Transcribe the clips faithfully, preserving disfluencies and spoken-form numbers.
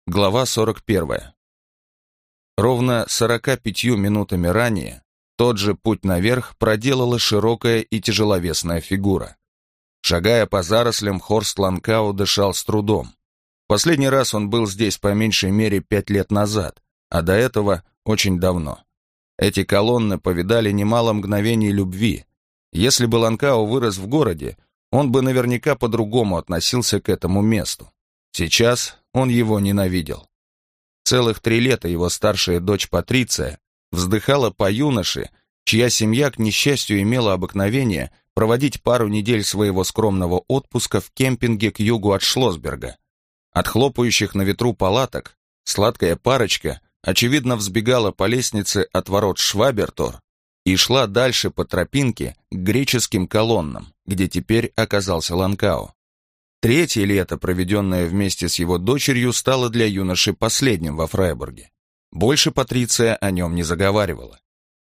Глава сорок первая. Ровно сорока пятью минутами ранее тот же путь наверх проделала широкая и тяжеловесная фигура. Шагая по зарослям, Хорст Ланкау дышал с трудом. Последний раз он был здесь по меньшей мере пять лет назад, а до этого очень давно. Эти колонны повидали немало мгновений любви. Если бы Ланкау вырос в городе, он бы наверняка по-другому относился к этому месту. Сейчас он его ненавидел. Целых три лета его старшая дочь Патриция вздыхала по юноше, чья семья, к несчастью, имела обыкновение проводить пару недель своего скромного отпуска в кемпинге к югу от Шлосберга. От хлопающих на ветру палаток сладкая парочка, очевидно, взбегала по лестнице от ворот Швабертор и шла дальше по тропинке к греческим колоннам, где теперь оказался Ланкау. Третье лето, проведенное вместе с его дочерью, стало для юноши последним во Фрайбурге. Больше Патриция о нем не заговаривала.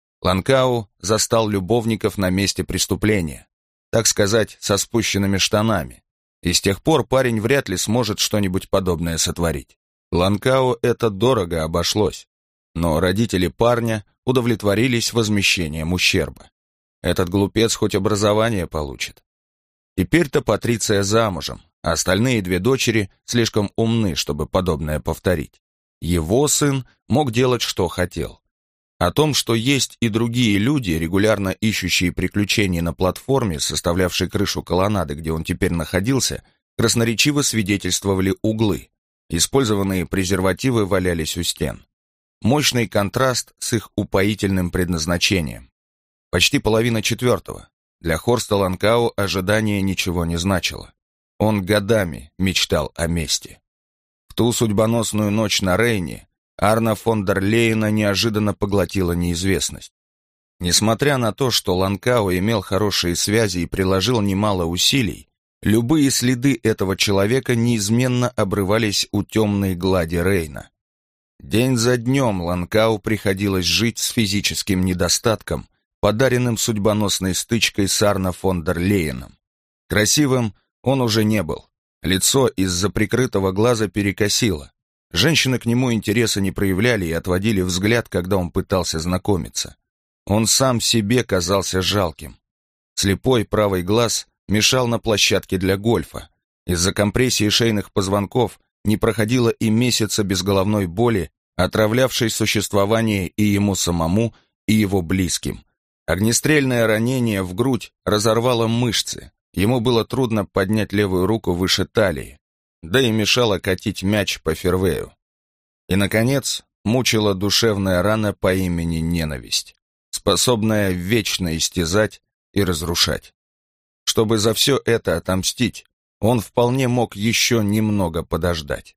Ланкау застал любовников на месте преступления, так сказать, со спущенными штанами, и с тех пор парень вряд ли сможет что-нибудь подобное сотворить. Ланкау это дорого обошлось, но родители парня удовлетворились возмещением ущерба. Этот глупец хоть образование получит. Теперь-то Патриция замужем, а остальные две дочери слишком умны, чтобы подобное повторить. Его сын мог делать, что хотел. О том, что есть и другие люди, регулярно ищущие приключений на платформе, составлявшей крышу колоннады, где он теперь находился, красноречиво свидетельствовали углы. Использованные презервативы валялись у стен. Мощный контраст с их упоительным предназначением. Почти половина четвертого. Для Хорста Ланкау ожидание ничего не значило. Он годами мечтал о мести. В ту судьбоносную ночь на Рейне Арна фон дер Лейена неожиданно поглотила неизвестность. Несмотря на то, что Ланкау имел хорошие связи и приложил немало усилий, любые следы этого человека неизменно обрывались у темной глади Рейна. День за днем Ланкау приходилось жить с физическим недостатком, подаренным судьбоносной стычкой с Арно фон дер Лейеном. Красивым он уже не был. Лицо из-за прикрытого глаза перекосило. Женщины к нему интереса не проявляли и отводили взгляд, когда он пытался знакомиться. Он сам себе казался жалким. Слепой правый глаз мешал на площадке для гольфа. Из-за компрессии шейных позвонков не проходило и месяца без головной боли, отравлявшей существование и ему самому, и его близким. Огнестрельное ранение в грудь разорвало мышцы. Ему было трудно поднять левую руку выше талии, да и мешало катить мяч по фервею. И, наконец, мучила душевная рана по имени ненависть, способная вечно истязать и разрушать. Чтобы за все это отомстить, он вполне мог еще немного подождать.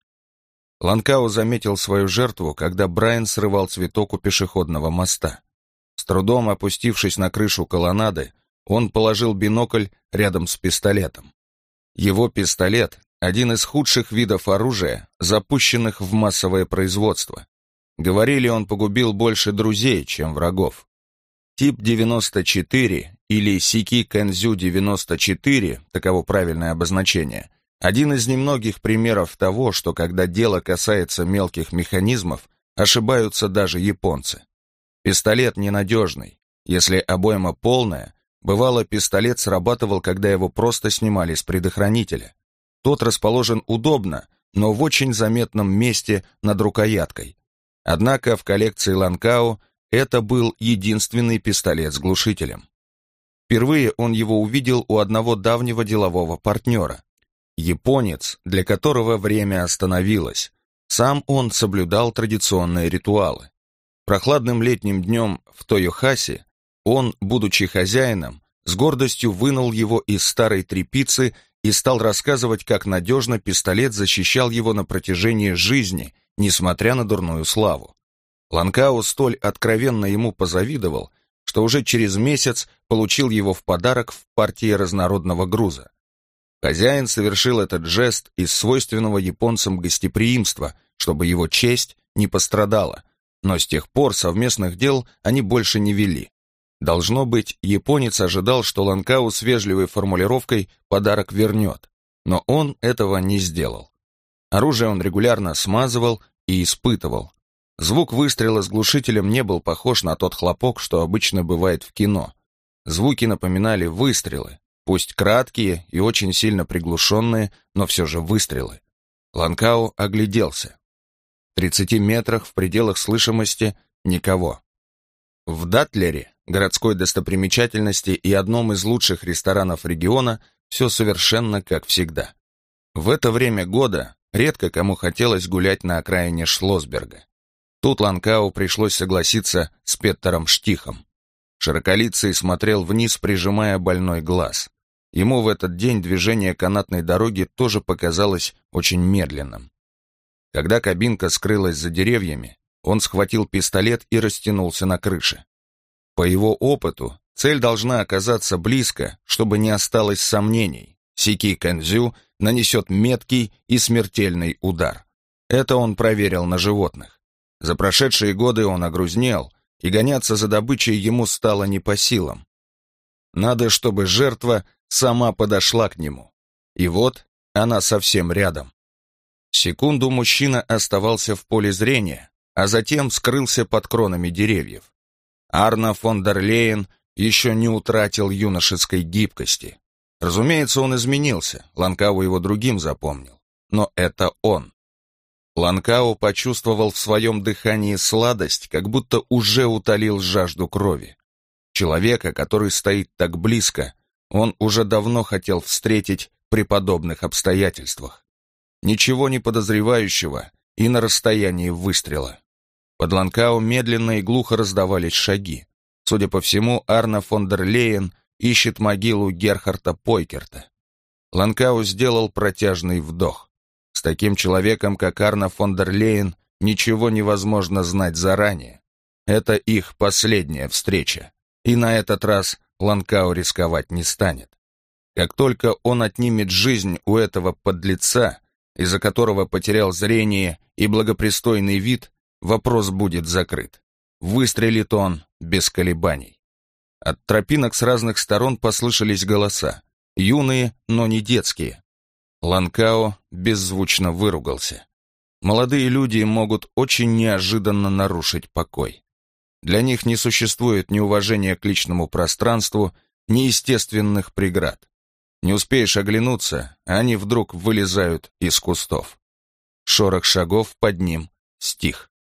Ланкау заметил свою жертву, когда Брайан срывал цветок у пешеходного моста. С трудом опустившись на крышу колоннады, он положил бинокль рядом с пистолетом. Его пистолет — один из худших видов оружия, запущенных в массовое производство. Говорили, он погубил больше друзей, чем врагов. Тип девяносто четыре или Сики Кэнзю девяносто четыре, таково правильное обозначение, один из немногих примеров того, что когда дело касается мелких механизмов, ошибаются даже японцы. Пистолет ненадежный. Если обойма полная, бывало, пистолет срабатывал, когда его просто снимали с предохранителя. Тот расположен удобно, но в очень заметном месте над рукояткой. Однако в коллекции Ланкау это был единственный пистолет с глушителем. Впервые он его увидел у одного давнего делового партнера. Японец, для которого время остановилось. Сам он соблюдал традиционные ритуалы. Прохладным летним днем в Тойохасе он, будучи хозяином, с гордостью вынул его из старой тряпицы и стал рассказывать, как надежно пистолет защищал его на протяжении жизни, несмотря на дурную славу. Ланкау столь откровенно ему позавидовал, что уже через месяц получил его в подарок в партии разнородного груза. Хозяин совершил этот жест из свойственного японцам гостеприимства, чтобы его честь не пострадала, но с тех пор совместных дел они больше не вели. Должно быть, японец ожидал, что Ланкау с вежливой формулировкой подарок вернет, но он этого не сделал. Оружие он регулярно смазывал и испытывал. Звук выстрела с глушителем не был похож на тот хлопок, что обычно бывает в кино. Звуки напоминали выстрелы, пусть краткие и очень сильно приглушенные, но все же выстрелы. Ланкау огляделся. В тридцати метрах в пределах слышимости никого. В Датлере, городской достопримечательности и одном из лучших ресторанов региона, все совершенно как всегда. В это время года редко кому хотелось гулять на окраине Шлосберга. Тут Ланкау пришлось согласиться с Петтером Штихом. Широколицый смотрел вниз, прижимая больной глаз. Ему в этот день движение канатной дороги тоже показалось очень медленным. Когда кабинка скрылась за деревьями, он схватил пистолет и растянулся на крыше. По его опыту, цель должна оказаться близко, чтобы не осталось сомнений. Сики Кэнзю нанесет меткий и смертельный удар. Это он проверил на животных. За прошедшие годы он огрузнел, и гоняться за добычей ему стало не по силам. Надо, чтобы жертва сама подошла к нему. И вот она совсем рядом. Секунду мужчина оставался в поле зрения, а затем скрылся под кронами деревьев. Арно фон дер Лейен еще не утратил юношеской гибкости. Разумеется, он изменился, Ланкау его другим запомнил. Но это он. Ланкау почувствовал в своем дыхании сладость, как будто уже утолил жажду крови. Человека, который стоит так близко, он уже давно хотел встретить при подобных обстоятельствах. Ничего не подозревающего и на расстоянии выстрела. Под Ланкау медленно и глухо раздавались шаги. Судя по всему, Арно фон дер Лейен ищет могилу Герхарда Пойкерта. Ланкау сделал протяжный вдох. С таким человеком, как Арно фон дер Лейен, ничего невозможно знать заранее. Это их последняя встреча. И на этот раз Ланкау рисковать не станет. Как только он отнимет жизнь у этого подлеца, из-за которого потерял зрение и благопристойный вид, вопрос будет закрыт. Выстрелит он без колебаний. От тропинок с разных сторон послышались голоса. Юные, но не детские. Ланкао беззвучно выругался. Молодые люди могут очень неожиданно нарушить покой. Для них не существует ни уважения к личному пространству, ни естественных преград. Не успеешь оглянуться, а они вдруг вылезают из кустов. Шорох шагов под ним стих.